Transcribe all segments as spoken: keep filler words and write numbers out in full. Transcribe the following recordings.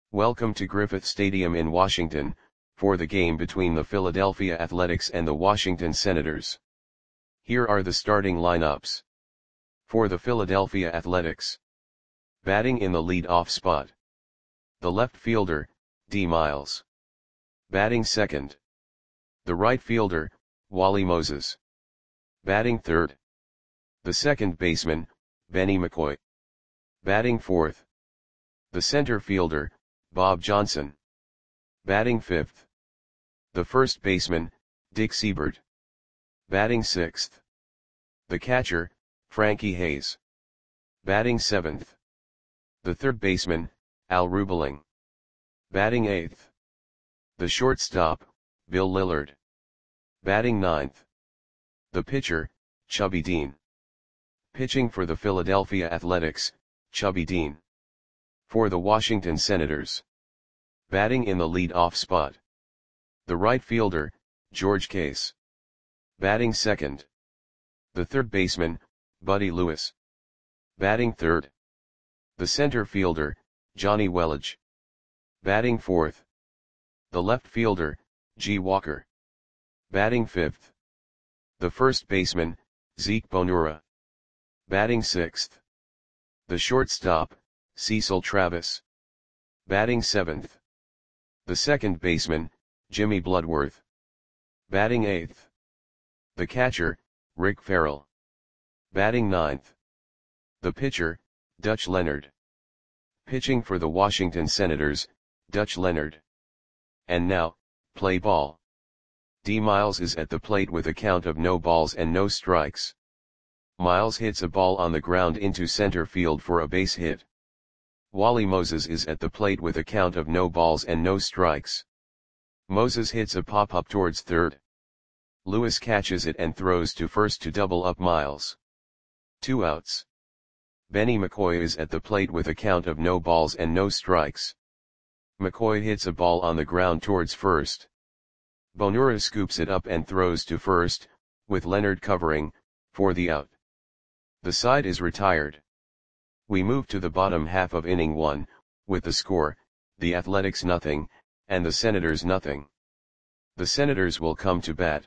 Welcome to Griffith Stadium in Washington, for the game between the Philadelphia Athletics and the Washington Senators. Here are the starting lineups. For the Philadelphia Athletics. Batting in the lead-off spot. The left fielder, D. Miles. Batting second. The right fielder, Wally Moses. Batting third. The second baseman, Benny McCoy. Batting fourth. The center fielder, Bob Johnson. Batting fifth. The first baseman, Dick Seibert. Batting sixth. The catcher, Frankie Hayes. Batting seventh. The third baseman, Al Rubeling. Batting eighth. The shortstop, Bill Lillard. Batting ninth. The pitcher, Chubby Dean. Pitching for the Philadelphia Athletics, Chubby Dean. For the Washington Senators. Batting in the lead-off spot. The right fielder, George Case. Batting second. The third baseman, Buddy Lewis. Batting third. The center fielder, Johnny Welage. Batting fourth. The left fielder, G. Walker. Batting fifth. The first baseman, Zeke Bonura. Batting sixth. The shortstop, Cecil Travis. Batting seventh. The second baseman, Jimmy Bloodworth. Batting eighth. The catcher, Rick Farrell. Batting ninth. The pitcher, Dutch Leonard. Pitching for the Washington Senators, Dutch Leonard. And now, play ball. D. Miles is at the plate with a count of no balls and no strikes. Miles hits a ball on the ground into center field for a base hit. Wally Moses is at the plate with a count of no balls and no strikes. Moses hits a pop-up towards third. Lewis catches it and throws to first to double up Miles. Two outs. Benny McCoy is at the plate with a count of no balls and no strikes. McCoy hits a ball on the ground towards first. Bonura scoops it up and throws to first, with Leonard covering, for the out. The side is retired. We move to the bottom half of inning one, with the score, the Athletics nothing, and the Senators nothing. The Senators will come to bat.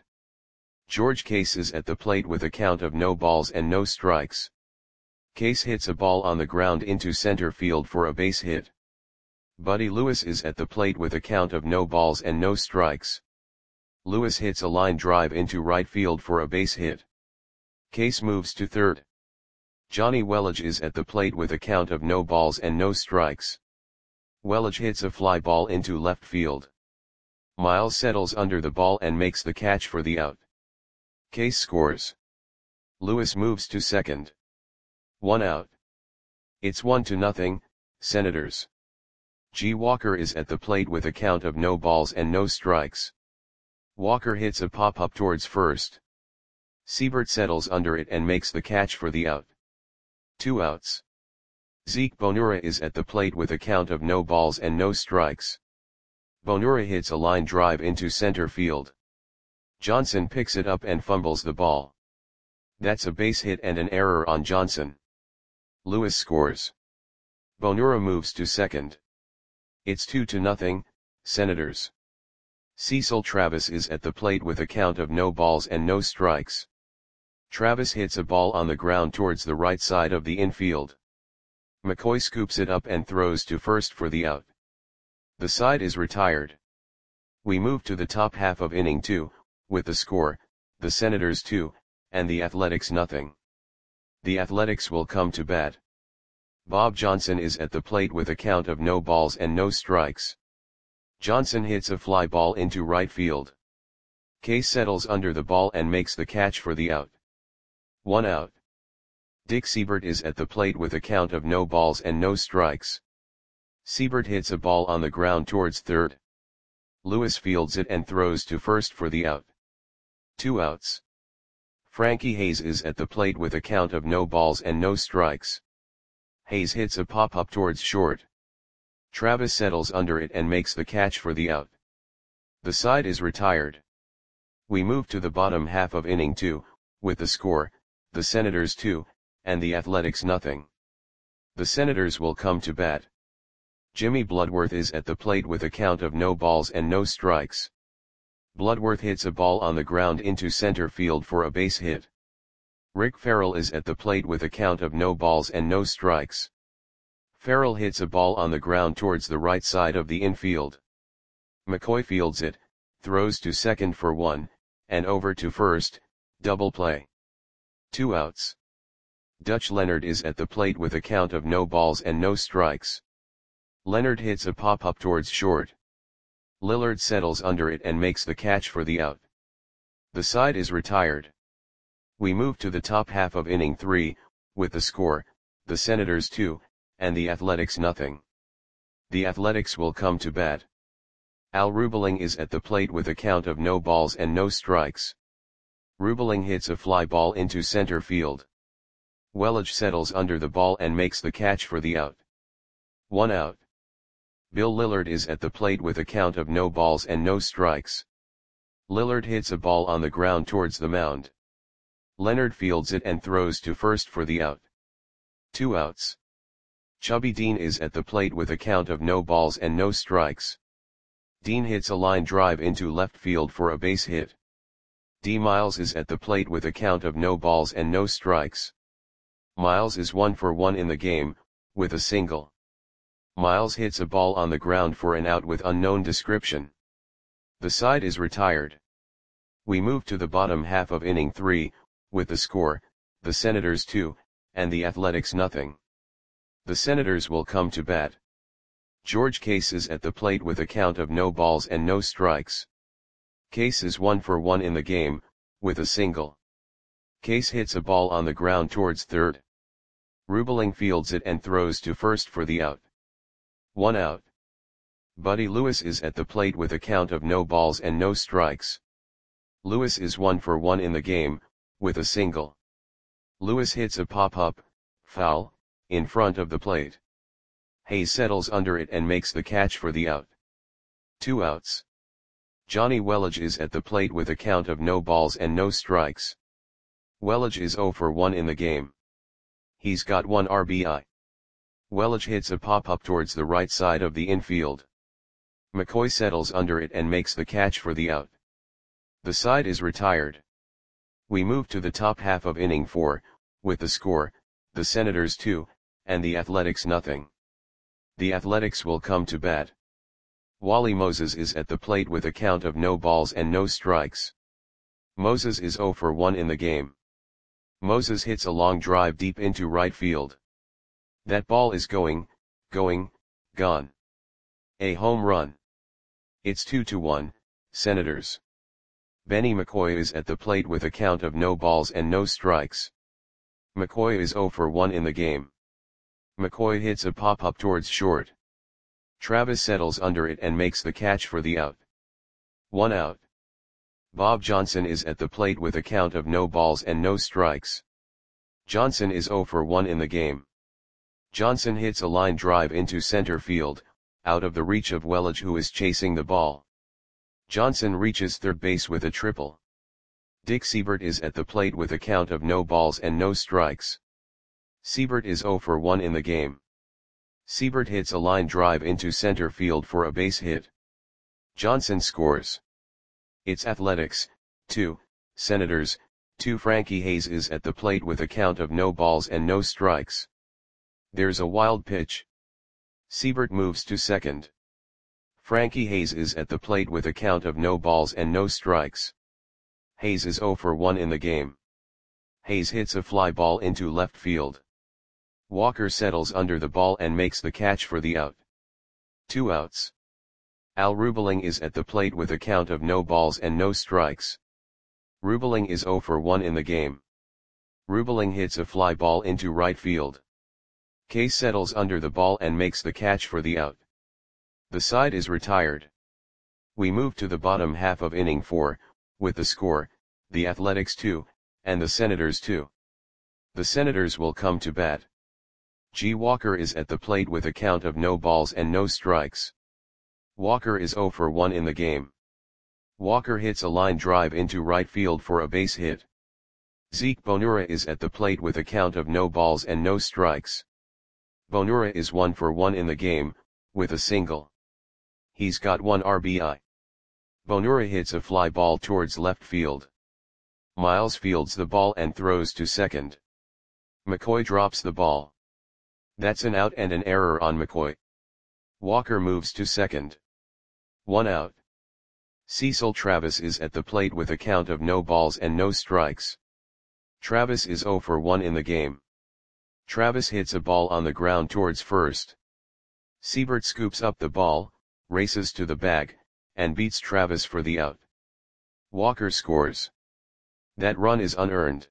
George Case is at the plate with a count of no balls and no strikes. Case hits a ball on the ground into center field for a base hit. Buddy Lewis is at the plate with a count of no balls and no strikes. Lewis hits a line drive into right field for a base hit. Case moves to third. Johnny Welage is at the plate with a count of no balls and no strikes. Welage hits a fly ball into left field. Miles settles under the ball and makes the catch for the out. Case scores. Lewis moves to second. One out. It's one to nothing, Senators. G. Walker is at the plate with a count of no balls and no strikes. Walker hits a pop-up towards first. Seibert settles under it and makes the catch for the out. Two outs. Zeke Bonura is at the plate with a count of no balls and no strikes. Bonura hits a line drive into center field. Johnson picks it up and fumbles the ball. That's a base hit and an error on Johnson. Lewis scores. Bonura moves to second. It's two to nothing, Senators. Cecil Travis is at the plate with a count of no balls and no strikes. Travis hits a ball on the ground towards the right side of the infield. McCoy scoops it up and throws to first for the out. The side is retired. We move to the top half of inning two, with the score, the Senators two, and the Athletics nothing. The Athletics will come to bat. Bob Johnson is at the plate with a count of no balls and no strikes. Johnson hits a fly ball into right field. Case settles under the ball and makes the catch for the out. One out. Dick Seibert is at the plate with a count of no balls and no strikes. Seibert hits a ball on the ground towards third. Lewis fields it and throws to first for the out. Two outs. Frankie Hayes is at the plate with a count of no balls and no strikes. Hayes hits a pop-up towards short. Travis settles under it and makes the catch for the out. The side is retired. We move to the bottom half of inning two, with the score, the Senators two, and the Athletics nothing. The Senators will come to bat. Jimmy Bloodworth is at the plate with a count of no balls and no strikes. Bloodworth hits a ball on the ground into center field for a base hit. Rick Farrell is at the plate with a count of no balls and no strikes. Farrell hits a ball on the ground towards the right side of the infield. McCoy fields it, throws to second for one, and over to first, double play. Two outs. Dutch Leonard is at the plate with a count of no balls and no strikes. Leonard hits a pop-up towards short. Lillard settles under it and makes the catch for the out. The side is retired. We move to the top half of inning three, with the score, the Senators two, and the Athletics nothing. The Athletics will come to bat. Al Rubeling is at the plate with a count of no balls and no strikes. Rubeling hits a fly ball into center field. Welage settles under the ball and makes the catch for the out. One out. Bill Lillard is at the plate with a count of no balls and no strikes. Lillard hits a ball on the ground towards the mound. Leonard fields it and throws to first for the out. Two outs. Chubby Dean is at the plate with a count of no balls and no strikes. Dean hits a line drive into left field for a base hit. D. Miles is at the plate with a count of no balls and no strikes. Miles is one for one in the game, with a single. Miles hits a ball on the ground for an out with unknown description. The side is retired. We move to the bottom half of inning three, with the score, the Senators two, and the Athletics nothing. The Senators will come to bat. George Case is at the plate with a count of no balls and no strikes. Case is one for one in the game, with a single. Case hits a ball on the ground towards third. Rubeling fields it and throws to first for the out. One out. Buddy Lewis is at the plate with a count of no balls and no strikes. Lewis is one for one in the game, with a single. Lewis hits a pop-up, foul, in front of the plate. Hayes settles under it and makes the catch for the out. Two outs. Johnny Welage is at the plate with a count of no balls and no strikes. Welage is zero for one in the game. He's got one R B I. Welage hits a pop-up towards the right side of the infield. McCoy settles under it and makes the catch for the out. The side is retired. We move to the top half of inning four, with the score, the Senators two, and the Athletics nothing. The Athletics will come to bat. Wally Moses is at the plate with a count of no balls and no strikes. Moses is zero for one in the game. Moses hits a long drive deep into right field. That ball is going, going, gone. A home run. It's two to one, Senators. Benny McCoy is at the plate with a count of no balls and no strikes. McCoy is zero for one in the game. McCoy hits a pop-up towards short. Travis settles under it and makes the catch for the out. One out. Bob Johnson is at the plate with a count of no balls and no strikes. Johnson is zero for one in the game. Johnson hits a line drive into center field, out of the reach of Welage, who is chasing the ball. Johnson reaches third base with a triple. Dick Siebert is at the plate with a count of no balls and no strikes. Siebert is zero for one in the game. Siebert hits a line drive into center field for a base hit. Johnson scores. It's Athletics, two, Senators, two. Frankie Hayes is at the plate with a count of no balls and no strikes. There's a wild pitch. Siebert moves to second. Frankie Hayes is at the plate with a count of no balls and no strikes. Hayes is zero for one in the game. Hayes hits a fly ball into left field. Walker settles under the ball and makes the catch for the out. Two outs. Al Rubeling is at the plate with a count of no balls and no strikes. Rubeling is zero for one in the game. Rubeling hits a fly ball into right field. Case settles under the ball and makes the catch for the out. The side is retired. We move to the bottom half of inning four, with the score, the Athletics two, and the Senators two. The Senators will come to bat. G. Walker is at the plate with a count of no balls and no strikes. Walker is zero for one in the game. Walker hits a line drive into right field for a base hit. Zeke Bonura is at the plate with a count of no balls and no strikes. Bonura is one for one in the game, with a single. He's got one R B I. Bonura hits a fly ball towards left field. Miles fields the ball and throws to second. McCoy drops the ball. That's an out and an error on McCoy. Walker moves to second. One out. Cecil Travis is at the plate with a count of no balls and no strikes. Travis is zero for one in the game. Travis hits a ball on the ground towards first. Siebert scoops up the ball, races to the bag, and beats Travis for the out. Walker scores. That run is unearned.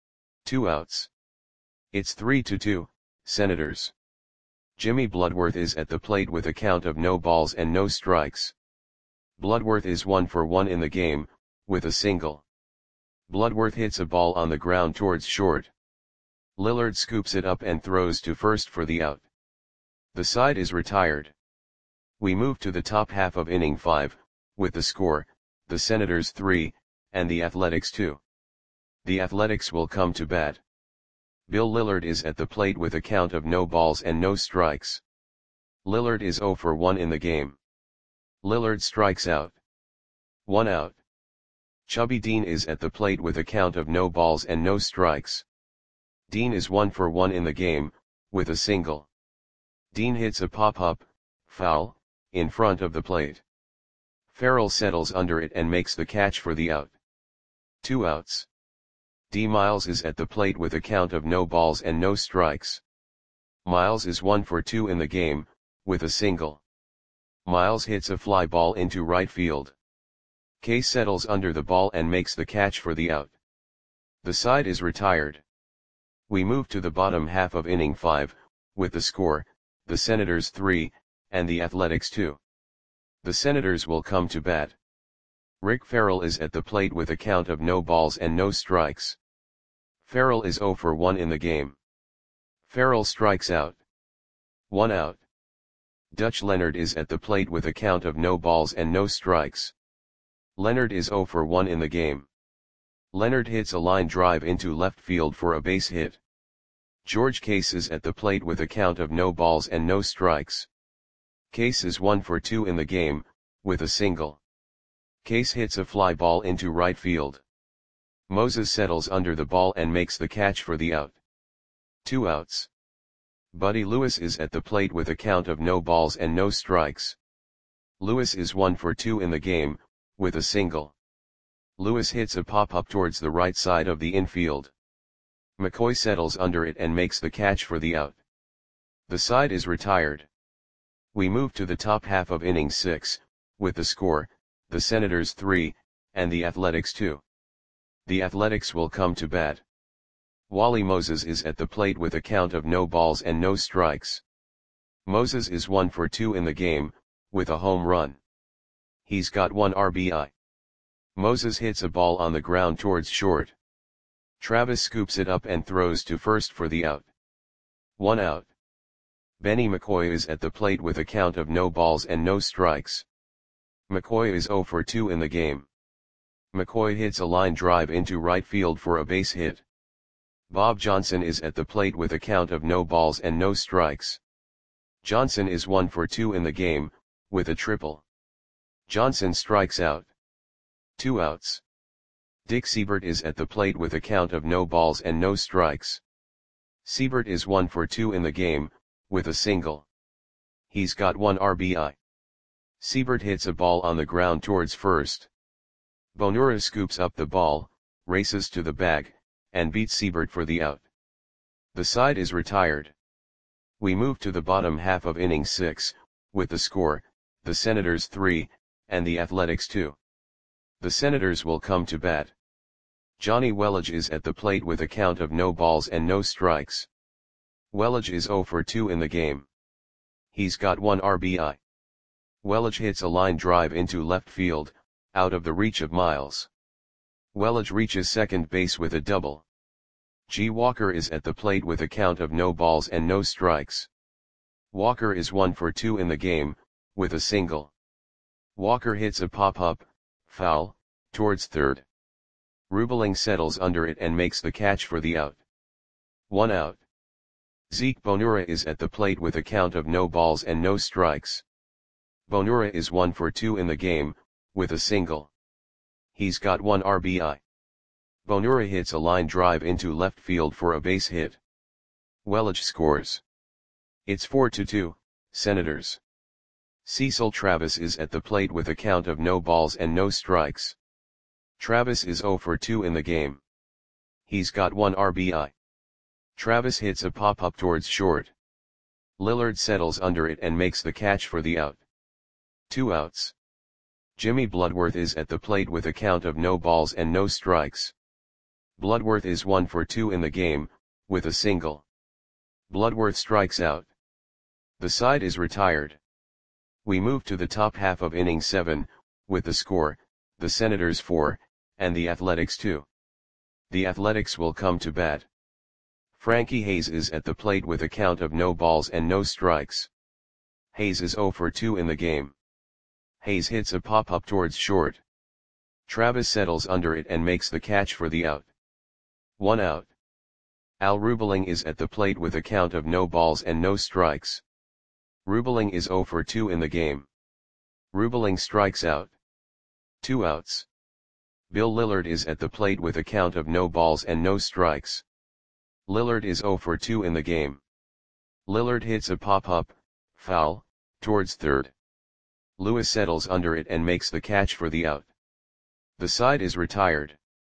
Two outs. It's three to two, Senators. Jimmy Bloodworth is at the plate with a count of no balls and no strikes. Bloodworth is one for one in the game, with a single. Bloodworth hits a ball on the ground towards short. Lillard scoops it up and throws to first for the out. The side is retired. We move to the top half of inning five, with the score, the Senators three, and the Athletics two. The Athletics will come to bat. Bill Lillard is at the plate with a count of no balls and no strikes. Lillard is zero for one in the game. Lillard strikes out. One out. Chubby Dean is at the plate with a count of no balls and no strikes. Dean is one for one in the game, with a single. Dean hits a pop-up, foul, in front of the plate. Farrell settles under it and makes the catch for the out. Two outs. D. Miles is at the plate with a count of no balls and no strikes. Miles is one for two in the game, with a single. Miles hits a fly ball into right field. Case settles under the ball and makes the catch for the out. The side is retired. We move to the bottom half of inning five, with the score, the Senators three, and the Athletics two. The Senators will come to bat. Rick Farrell is at the plate with a count of no balls and no strikes. Farrell is zero for one in the game. Farrell strikes out. One out. Dutch Leonard is at the plate with a count of no balls and no strikes. Leonard is zero for one in the game. Leonard hits a line drive into left field for a base hit. George Case is at the plate with a count of no balls and no strikes. Case is one for two in the game, with a single. Case hits a fly ball into right field. Moses settles under the ball and makes the catch for the out. Two outs. Buddy Lewis is at the plate with a count of no balls and no strikes. Lewis is one for two in the game, with a single. Lewis hits a pop-up towards the right side of the infield. McCoy settles under it and makes the catch for the out. The side is retired. We move to the top half of inning six, with the score, the Senators three, and the Athletics two. The Athletics will come to bat. Wally Moses is at the plate with a count of no balls and no strikes. Moses is one for two in the game, with a home run. He's got one R B I. Moses hits a ball on the ground towards short. Travis scoops it up and throws to first for the out. One out. Benny McCoy is at the plate with a count of no balls and no strikes. McCoy is zero for two in the game. McCoy hits a line drive into right field for a base hit. Bob Johnson is at the plate with a count of no balls and no strikes. Johnson is one for two in the game, with a triple. Johnson strikes out. Two outs. Dick Siebert is at the plate with a count of no balls and no strikes. Siebert is one for two in the game, with a single. He's got one R B I. Siebert hits a ball on the ground towards first. Bonura scoops up the ball, races to the bag, and beats Siebert for the out. The side is retired. We move to the bottom half of inning six, with the score, the Senators three, and the Athletics two. The Senators will come to bat. Johnny Welage is at the plate with a count of no balls and no strikes. Welage is zero for two in the game. He's got one R B I. Welage hits a line drive into left field, out of the reach of Miles. Welage reaches second base with a double. G. Walker is at the plate with a count of no balls and no strikes. Walker is one for two in the game, with a single. Walker hits a pop-up, foul, towards third. Rubeling settles under it and makes the catch for the out. One out. Zeke Bonura is at the plate with a count of no balls and no strikes. Bonura is one for two in the game, with a single. He's got one R B I. Bonura hits a line drive into left field for a base hit. Welage scores. It's four to two, Senators. Cecil Travis is at the plate with a count of no balls and no strikes. Travis is zero for two in the game. He's got one R B I. Travis hits a pop-up towards short. Lillard settles under it and makes the catch for the out. Two outs. Jimmy Bloodworth is at the plate with a count of no balls and no strikes. Bloodworth is one for two in the game, with a single. Bloodworth strikes out. The side is retired. We move to the top half of inning seven, with the score, the Senators four, and the Athletics two. The Athletics will come to bat. Frankie Hayes is at the plate with a count of no balls and no strikes. Hayes is zero for two in the game. Hayes hits a pop-up towards short. Travis settles under it and makes the catch for the out. One out. Al Rubeling is at the plate with a count of no balls and no strikes. Rubeling is zero for two in the game. Rubeling strikes out. Two outs. Bill Lillard is at the plate with a count of no balls and no strikes. Lillard is zero for two in the game. Lillard hits a pop-up, foul, towards third. Lewis settles under it and makes the catch for the out. The side is retired.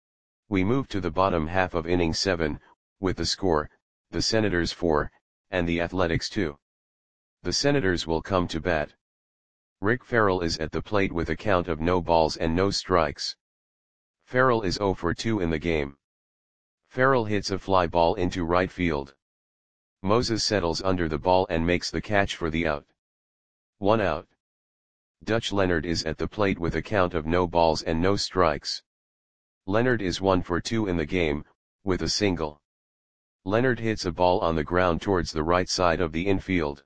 We move to the bottom half of inning seven, with the score, the Senators four, and the Athletics two. The Senators will come to bat. Rick Farrell is at the plate with a count of no balls and no strikes. Farrell is zero for two in the game. Farrell hits a fly ball into right field. Moses settles under the ball and makes the catch for the out. One out. Dutch Leonard is at the plate with a count of no balls and no strikes. Leonard is one for two in the game, with a single. Leonard hits a ball on the ground towards the right side of the infield.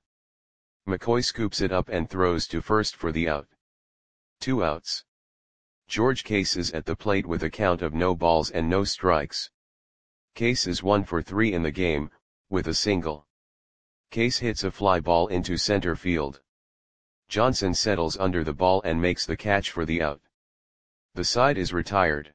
McCoy scoops it up and throws to first for the out. Two outs. George Case is at the plate with a count of no balls and no strikes. Case is one for three in the game, with a single. Case hits a fly ball into center field. Johnson settles under the ball and makes the catch for the out. The side is retired.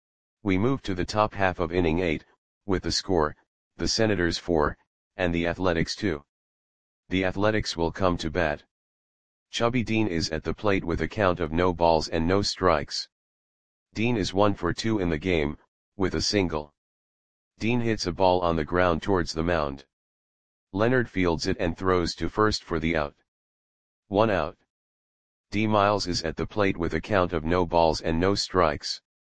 We move to the top half of inning eight, with the score, the Senators four, and the Athletics two. The Athletics will come to bat. Chubby Dean is at the plate with a count of no balls and no strikes. Dean is one for two in the game, with a single. Dean hits a ball on the ground towards the mound. Leonard fields it and throws to first for the out. One out. D. Miles is at the plate with a count of no balls and no strikes.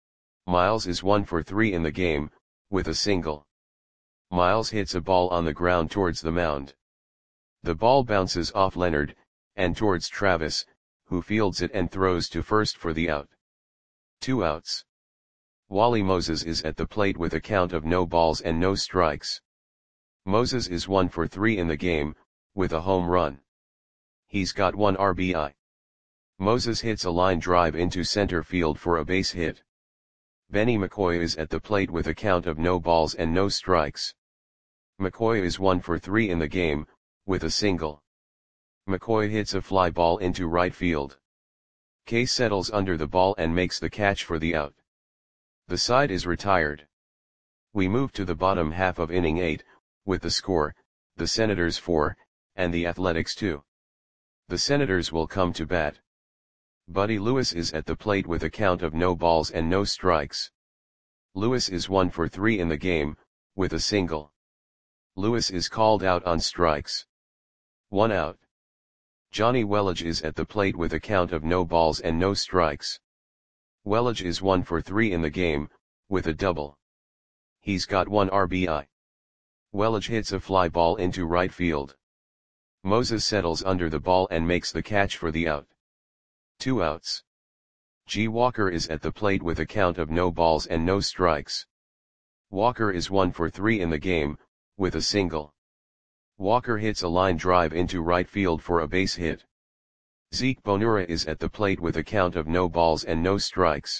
Miles is one for three in the game, with a single. Miles hits a ball on the ground towards the mound. The ball bounces off Leonard, and towards Travis, who fields it and throws to first for the out. Two outs. Wally Moses is at the plate with a count of no balls and no strikes. Moses is one for three in the game, with a home run. He's got one R B I. Moses hits a line drive into center field for a base hit. Benny McCoy is at the plate with a count of no balls and no strikes. McCoy is one for three in the game, with a single. McCoy hits a fly ball into right field. Case settles under the ball and makes the catch for the out. The side is retired. We move to the bottom half of inning eight, with the score, the Senators four, and the Athletics two. The Senators will come to bat. Buddy Lewis is at the plate with a count of no balls and no strikes. Lewis is one for three in the game, with a single. Lewis is called out on strikes. One out. Johnny Welage is at the plate with a count of no balls and no strikes. Welage is one for three in the game, with a double. He's got one R B I. Welage hits a fly ball into right field. Moses settles under the ball and makes the catch for the out. Two outs. G. Walker is at the plate with a count of no balls and no strikes. Walker is one for three in the game, with a single. Walker hits a line drive into right field for a base hit. Zeke Bonura is at the plate with a count of no balls and no strikes.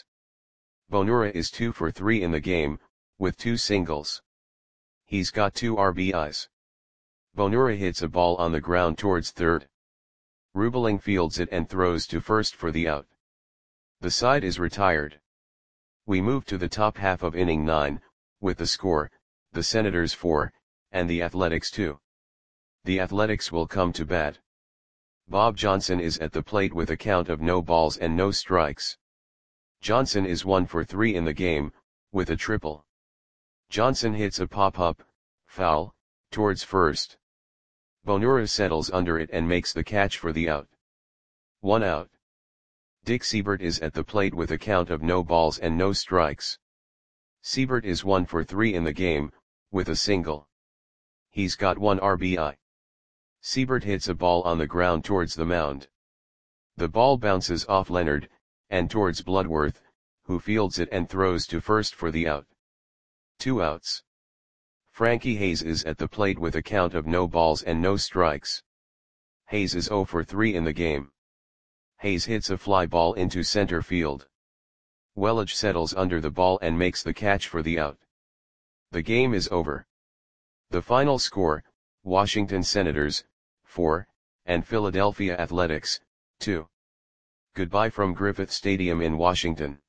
Bonura is two for three in the game, with two singles. He's got two R B Is. Bonura hits a ball on the ground towards third. Rubeling fields it and throws to first for the out. The side is retired. We move to the top half of inning nine, with the score, the Senators four, and the Athletics two. The Athletics will come to bat. Bob Johnson is at the plate with a count of no balls and no strikes. Johnson is one for three in the game, with a triple. Johnson hits a pop-up, foul, towards first. Bonura settles under it and makes the catch for the out. One out. Dick Siebert is at the plate with a count of no balls and no strikes. Siebert is one for three in the game, with a single. He's got one R B I. Siebert hits a ball on the ground towards the mound. The ball bounces off Leonard, and towards Bloodworth, who fields it and throws to first for the out. Two outs. Frankie Hayes is at the plate with a count of no balls and no strikes. Hayes is zero for three in the game. Hayes hits a fly ball into center field. Welage settles under the ball and makes the catch for the out. The game is over. The final score, Washington Senators, four, and Philadelphia Athletics, two. Goodbye from Griffith Stadium in Washington.